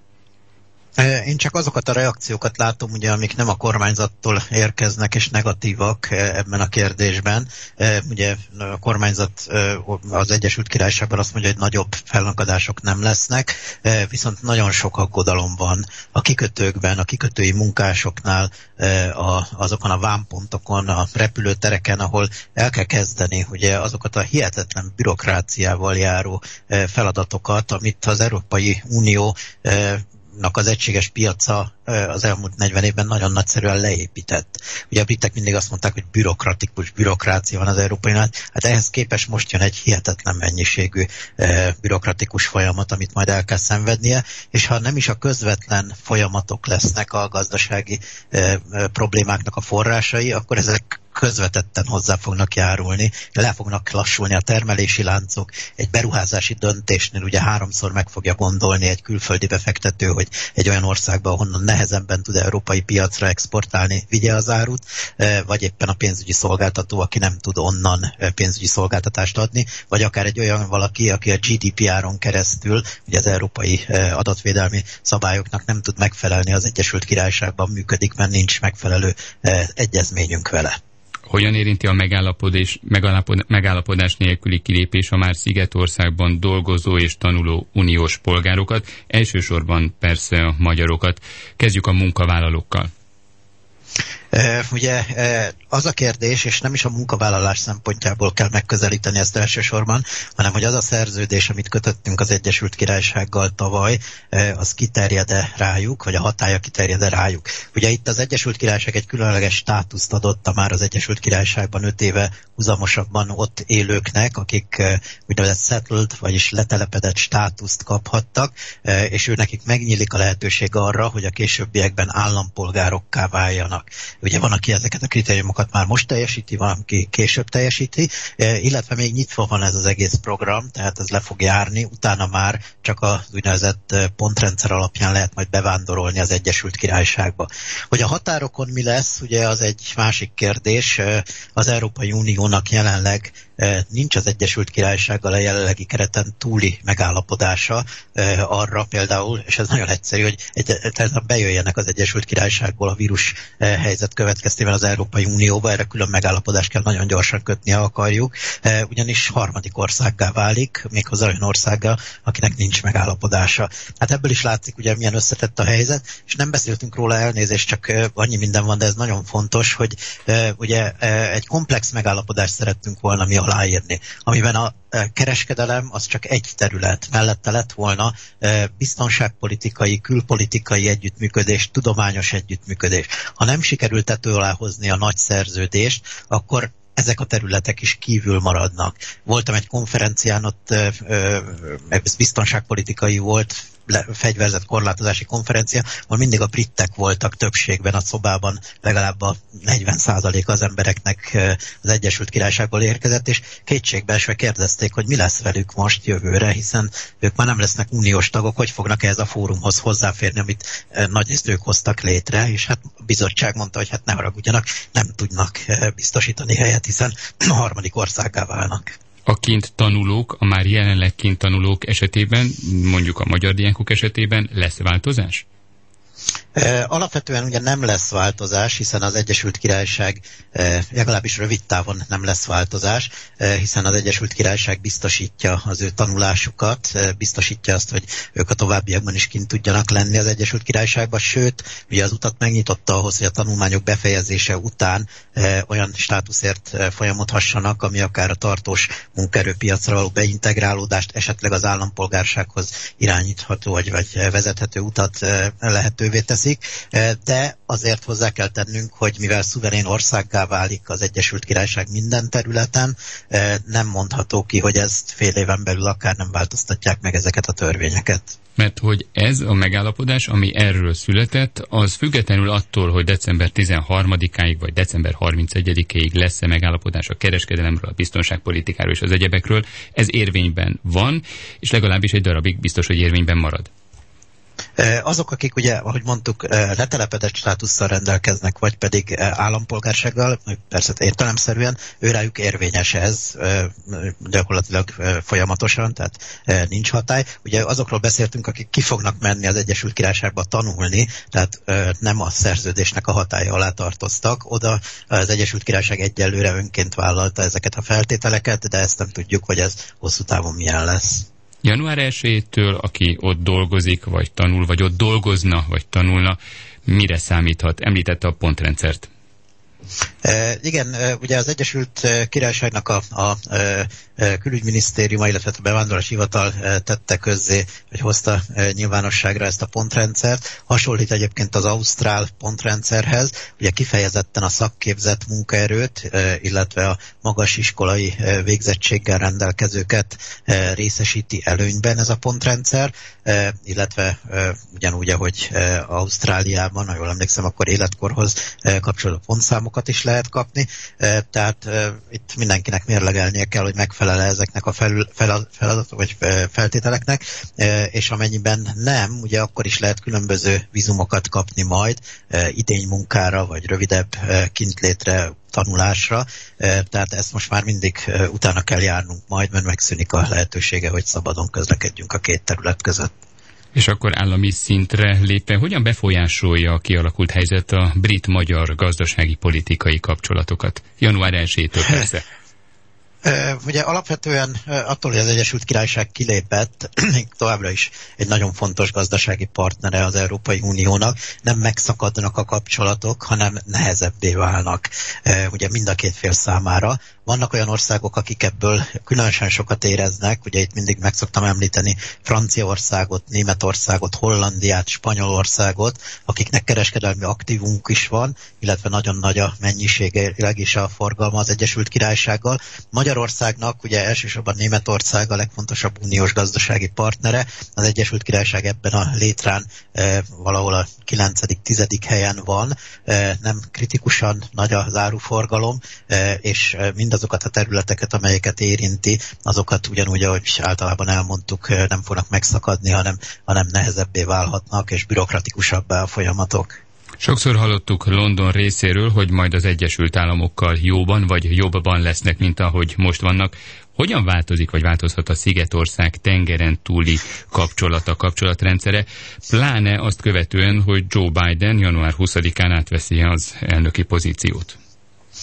Én csak azokat a reakciókat látom, ugye, amik nem a kormányzattól érkeznek és negatívak ebben a kérdésben. Ugye a kormányzat az Egyesült Királyságban azt mondja, hogy nagyobb felakadások nem lesznek, viszont nagyon sok aggodalom van a kikötőkben, a kikötői munkásoknál, azokon a vámpontokon, a repülőtereken, ahol el kell kezdeni ugye azokat a hihetetlen bürokráciával járó feladatokat, amit az Európai Unió az egységes piaca az elmúlt negyven évben nagyon nagyszerűen leépített. Ugye a britek mindig azt mondták, hogy bürokratikus bürokrácia van az Európai Unióban. Hát ehhez képest most jön egy hihetetlen mennyiségű bürokratikus folyamat, amit majd el kell szenvednie, és ha nem is a közvetlen folyamatok lesznek a gazdasági problémáknak a forrásai, akkor ezek közvetetten hozzá fognak járulni, le fognak lassulni a termelési láncok. Egy beruházási döntésnél ugye háromszor meg fogja gondolni egy külföldi befektető, hogy egy olyan országba, ahonnan nehezebben tud európai piacra exportálni, vigye az árut, vagy éppen a pénzügyi szolgáltató, aki nem tud onnan pénzügyi szolgáltatást adni, vagy akár egy olyan valaki, aki a gé dé pé er-on keresztül, ugye az európai adatvédelmi szabályoknak nem tud megfelelni, az Egyesült Királyságban működik, mert nincs megfelelő egyezményünk vele. Hogyan érinti a megállapodás, megállapodás nélküli kilépés a már Szigetországban dolgozó és tanuló uniós polgárokat, elsősorban persze a magyarokat? Kezdjük a munkavállalókkal. Ugye az a kérdés, és nem is a munkavállalás szempontjából kell megközelíteni ezt elsősorban, hanem hogy az a szerződés, amit kötöttünk az Egyesült Királysággal tavaly, az kiterjed-e rájuk, vagy a hatálya kiterjed-e rájuk. Ugye itt az Egyesült Királyság egy különleges státuszt adott a már az Egyesült Királyságban öt éve huzamosabban ott élőknek, akik úgynevezett settled, vagyis letelepedett státuszt kaphattak, és ő nekik megnyílik a lehetőség arra, hogy a későbbiekben állampolgárokká váljanak. Ugye van, aki ezeket a kritériumokat már most teljesíti, van, aki később teljesíti, illetve még nyitva van ez az egész program, tehát ez le fog járni, utána már csak az úgynevezett pontrendszer alapján lehet majd bevándorolni az Egyesült Királyságba. Hogy a határokon mi lesz, ugye az egy másik kérdés. Az Európai Uniónak jelenleg nincs az Egyesült Királysággal a jelenlegi kereten túli megállapodása arra például, és ez nagyon egyszerű, hogy egyáltalán bejöjjenek az Egyesült Királyságból a vírus helyzet következtében az Európai Unióba, erre külön megállapodást kell nagyon gyorsan kötni, ha akarjuk, ugyanis harmadik országgá válik, méghozzá olyan országgá, akinek nincs megállapodása. Hát ebből is látszik, ugye milyen összetett a helyzet, és nem beszéltünk róla, elnézést, csak annyi minden van, de ez nagyon fontos, hogy ugye egy komplex megállapodást szerettünk volna mi a aláírni, amiben a kereskedelem az csak egy terület, mellette lett volna biztonságpolitikai, külpolitikai együttműködés, tudományos együttműködés. Ha nem sikerült tető alá hozni a nagy szerződést, akkor ezek a területek is kívül maradnak. Voltam egy konferencián, ott ez biztonságpolitikai volt, fegyverzett korlátozási konferencia, ahol mindig a britek voltak többségben a szobában, legalább a negyven százalék az embereknek az Egyesült Királyságból érkezett, és kétségbeesve kérdezték, hogy mi lesz velük most jövőre, hiszen ők már nem lesznek uniós tagok, hogy fognak ehhez a fórumhoz hozzáférni, amit nagyrészt ők hoztak létre, és hát a bizottság mondta, hogy hát ne haragudjanak, nem tudnak biztosítani helyet, hiszen a harmadik országgá válnak. A kint tanulók, a már jelenleg kint tanulók esetében, mondjuk a magyar diákok esetében lesz változás? Alapvetően ugye nem lesz változás, hiszen az Egyesült Királyság legalábbis rövid távon nem lesz változás, hiszen az Egyesült Királyság biztosítja az ő tanulásukat, biztosítja azt, hogy ők a továbbiakban is kint tudjanak lenni az Egyesült Királyságban, sőt, ugye az utat megnyitotta ahhoz, hogy a tanulmányok befejezése után olyan státuszért folyamodhassanak, ami akár a tartós munkaerőpiacra való beintegrálódást, esetleg az állampolgársághoz irányítható vagy, vagy vezethető utat lehetővé teszik, de azért hozzá kell tennünk, hogy mivel szuverén országgá válik az Egyesült Királyság minden területen, nem mondható ki, hogy ezt fél éven belül akár nem változtatják meg ezeket a törvényeket. Mert hogy ez a megállapodás, ami erről született, az függetlenül attól, hogy december tizenharmadikáig vagy december harmincegyedikéig lesz-e megállapodás a kereskedelemről, a biztonságpolitikáról és az egyebekről, ez érvényben van, és legalábbis egy darabig biztos, hogy érvényben marad. Azok, akik ugye, ahogy mondtuk, letelepedett státusszal rendelkeznek, vagy pedig állampolgársággal, persze értelemszerűen, őrájuk érvényes ez gyakorlatilag folyamatosan, tehát nincs hatály. Ugye azokról beszéltünk, akik ki fognak menni az Egyesült Királyságba tanulni, tehát nem a szerződésnek a hatálya alá tartoztak. Oda az Egyesült Királyság egyelőre önként vállalta ezeket a feltételeket, de ezt nem tudjuk, hogy ez hosszú távon milyen lesz. január elsejétől, aki ott dolgozik, vagy tanul, vagy ott dolgozna, vagy tanulna, mire számíthat? Említette a pontrendszert. E, igen, ugye az Egyesült Királyságnak a, a, a külügyminisztériuma, illetve a bevándorlási hivatal tette közzé, hogy hozta nyilvánosságra ezt a pontrendszert. Hasonlít egyébként az ausztrál pontrendszerhez, ugye kifejezetten a szakképzett munkaerőt, illetve a magas iskolai végzettséggel rendelkezőket részesíti előnyben ez a pontrendszer, illetve ugyanúgy, ahogy Ausztráliában, ha jól emlékszem, akkor életkorhoz kapcsolódó pontszámokat is lehet kapni, tehát itt mindenkinek mérlegelnie kell, hogy megfelel ezeknek a felül, fel, feladatok vagy feltételeknek, és amennyiben nem, ugye akkor is lehet különböző vízumokat kapni majd idénymunkára, vagy rövidebb kintlétre, tanulásra, tehát ezt most már mindig utána kell járnunk majd, mert megszűnik a lehetősége, hogy szabadon közlekedjünk a két terület között. És akkor állami szintre lépve, hogyan befolyásolja a kialakult helyzet a brit-magyar gazdasági politikai kapcsolatokat? január elsejétől persze. Ugye alapvetően attól, hogy az Egyesült Királyság kilépett, továbbra is egy nagyon fontos gazdasági partnere az Európai Uniónak, nem megszakadnak a kapcsolatok, hanem nehezebbé válnak ugye mind a két fél számára. Vannak olyan országok, akik ebből különösen sokat éreznek, ugye itt mindig meg szoktam említeni Franciaországot, Németországot, Hollandiát, Spanyolországot, akiknek kereskedelmi aktívunk is van, illetve nagyon nagy a mennyiségileg is a forgalma az Egyesült Királysággal. Magyarországnak ugye elsősorban Németország a legfontosabb uniós gazdasági partnere, az Egyesült Királyság ebben a létrán e, valahol a kilencedik tizedik helyen van, e, nem kritikusan nagy az áruforgalom, e, és mind azokat a területeket, amelyeket érinti, azokat ugyanúgy, ahogy általában elmondtuk, nem fognak megszakadni, hanem, hanem nehezebbé válhatnak, és bürokratikusabbá a folyamatok. Sokszor hallottuk London részéről, hogy majd az Egyesült Államokkal jóban vagy jobbban lesznek, mint ahogy most vannak. Hogyan változik, vagy változhat a Szigetország tengeren túli kapcsolata, kapcsolatrendszere, pláne azt követően, hogy Joe Biden január huszadikán átveszi az elnöki pozíciót?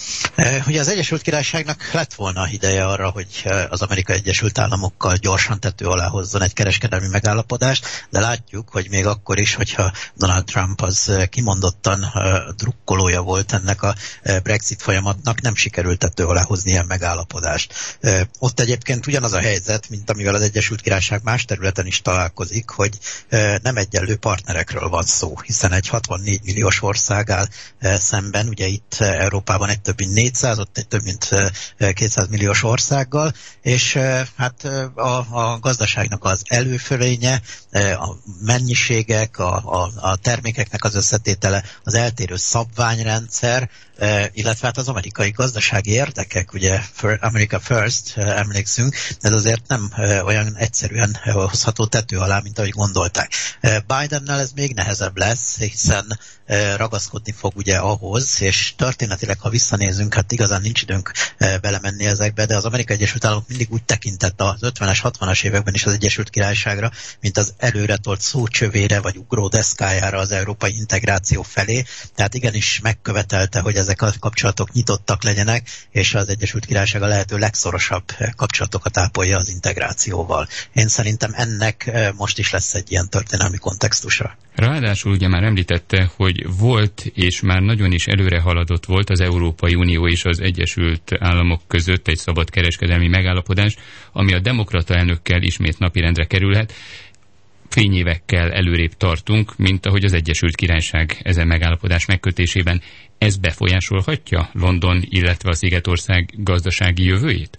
Ugye az Egyesült Királyságnak lett volna ideje arra, hogy az Amerikai Egyesült Államokkal gyorsan tető alá hozzon egy kereskedelmi megállapodást, de látjuk, hogy még akkor is, hogyha Donald Trump az kimondottan drukkolója volt ennek a Brexit folyamatnak, nem sikerült tető alá hozni ilyen megállapodást. Ott egyébként ugyanaz a helyzet, mint amivel az Egyesült Királyság más területen is találkozik, hogy nem egyenlő partnerekről van szó, hiszen egy hatvannégy milliós ország áll szemben, ugye itt Európában egy több mint négyszáz, ott egy több mint kétszáz milliós országgal, és hát a, a gazdaságnak az előfölénye, a mennyiségek, a, a, a termékeknek az összetétele, az eltérő szabványrendszer, illetve hát az amerikai gazdasági érdekek, ugye America First, emlékszünk, ez azért nem olyan egyszerűen hozható tető alá, mint ahogy gondolták. Bidennel ez még nehezebb lesz, hiszen ragaszkodni fog ugye ahhoz, és történetileg, ha visszanézünk, hát igazán nincs időnk belemenni ezekbe, de az Amerikai Egyesült Államok mindig úgy tekintett az ötvenes, hatvanas években is az Egyesült Királyságra, mint az előretolt szócsövére, vagy ugródeszkájára az európai integráció felé, tehát igenis megkövetelte, hogy ezek a kapcsolatok nyitottak legyenek, és az Egyesült Királyság a lehető legszorosabb kapcsolatokat ápolja az integrációval. Én szerintem ennek most is lesz egy ilyen történelmi kontextusa. Ráadásul ugye már említette, hogy volt, és már nagyon is előre haladott volt az Európai Unió és az Egyesült Államok között egy szabadkereskedelmi megállapodás, ami a demokrata elnökkel ismét napirendre kerülhet. Fényévekkel előrébb tartunk, mint ahogy az Egyesült Királyság ezen megállapodás megkötésében. Ez befolyásolhatja London, illetve a Szigetország gazdasági jövőjét?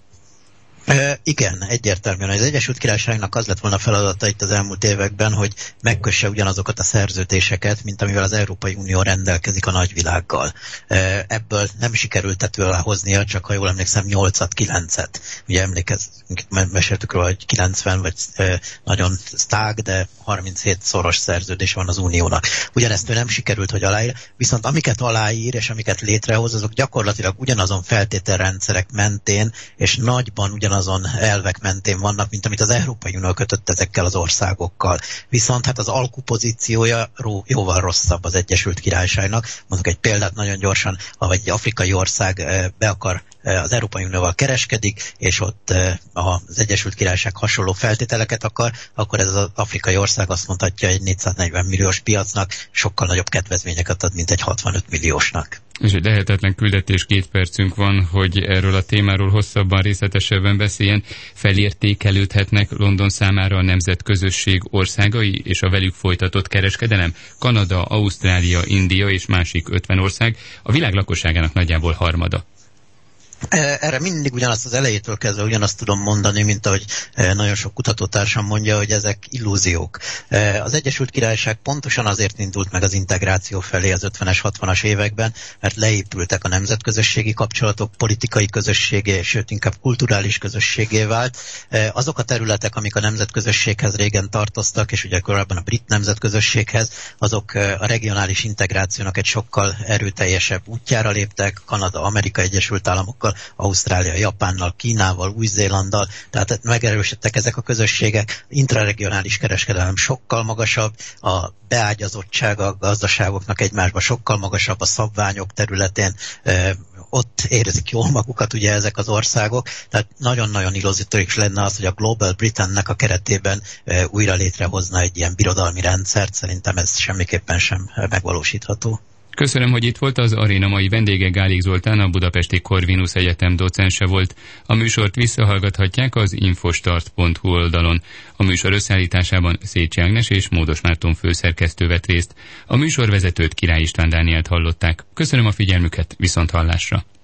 E, igen, egyértelműen. Az Egyesült Királyságnak az lett volna feladata itt az elmúlt években, hogy megkösse ugyanazokat a szerződéseket, mint amivel az Európai Unió rendelkezik a nagyvilággal. E, ebből nem sikerült tető alá hoznia, csak ha jól emlékszem, nyolcat, kilencet. Ugye emlékezünk, meséltük róla, hogy kilencven vagy e, nagyon sztág, de harminchét szoros szerződés van az Uniónak. Ugyanezt ő nem sikerült, hogy aláír, viszont amiket aláír és amiket létrehoz, azok gyakorlatilag ugyanazon feltételrendszerek mentén és nagyban ugyanaz azon elvek mentén vannak, mint amit az Európai Unió kötött ezekkel az országokkal. Viszont hát az alkupozíciója jóval rosszabb az Egyesült Királyságnak. Mondok egy példát nagyon gyorsan, ha egy afrikai ország be akar az Európai Unióval kereskedik, és ott az Egyesült Királyság hasonló feltételeket akar, akkor ez az afrikai ország azt mondhatja egy négyszáznegyven milliós piacnak sokkal nagyobb kedvezményeket ad, mint egy hatvanöt milliósnak. És egy lehetetlen küldetés, két percünk van, hogy erről a témáról hosszabban, részletesebben beszéljen. Felértékelődhetnek London számára a nemzetközösség országai és a velük folytatott kereskedelem? Kanada, Ausztrália, India és másik ötven ország, a világ lakosságának nagyjából harmada. Erre mindig ugyanazt az elejétől kezdve ugyanazt tudom mondani, mint ahogy nagyon sok kutatótársam mondja, hogy ezek illúziók. Az Egyesült Királyság pontosan azért indult meg az integráció felé az ötvenes, hatvanas években, mert leépültek a nemzetközösségi kapcsolatok, politikai közösségé, sőt inkább kulturális közösségé vált. Azok a területek, amik a nemzetközösséghez régen tartoztak, és ugye korábban a brit nemzetközösséghez, azok a regionális integrációnak egy sokkal erőteljesebb útjára léptek, Kanada, Amerika Egyesült Államokkal, Ausztrália, Japánnal, Kínával, Új-Zélanddal, tehát megerősödtek ezek a közösségek, intraregionális kereskedelem sokkal magasabb, a beágyazottsága a gazdaságoknak egymásban sokkal magasabb, a szabványok területén e, ott érzik jól magukat ugye ezek az országok, tehát nagyon-nagyon illuzitős lenne az, hogy a Global Britainnek a keretében e, újra létrehozna egy ilyen birodalmi rendszert, szerintem ez semmiképpen sem megvalósítható. Köszönöm, hogy itt volt. Az aréna mai vendége Gálik Zoltán, a Budapesti Corvinus Egyetem docense volt. A műsort visszahallgathatják az infostart pont hu oldalon. A műsor összeállításában Szécsi Ágnes és Módos Márton főszerkesztő vett részt. A műsorvezetőt Király István Dánielt hallották. Köszönöm a figyelmüket, viszont hallásra.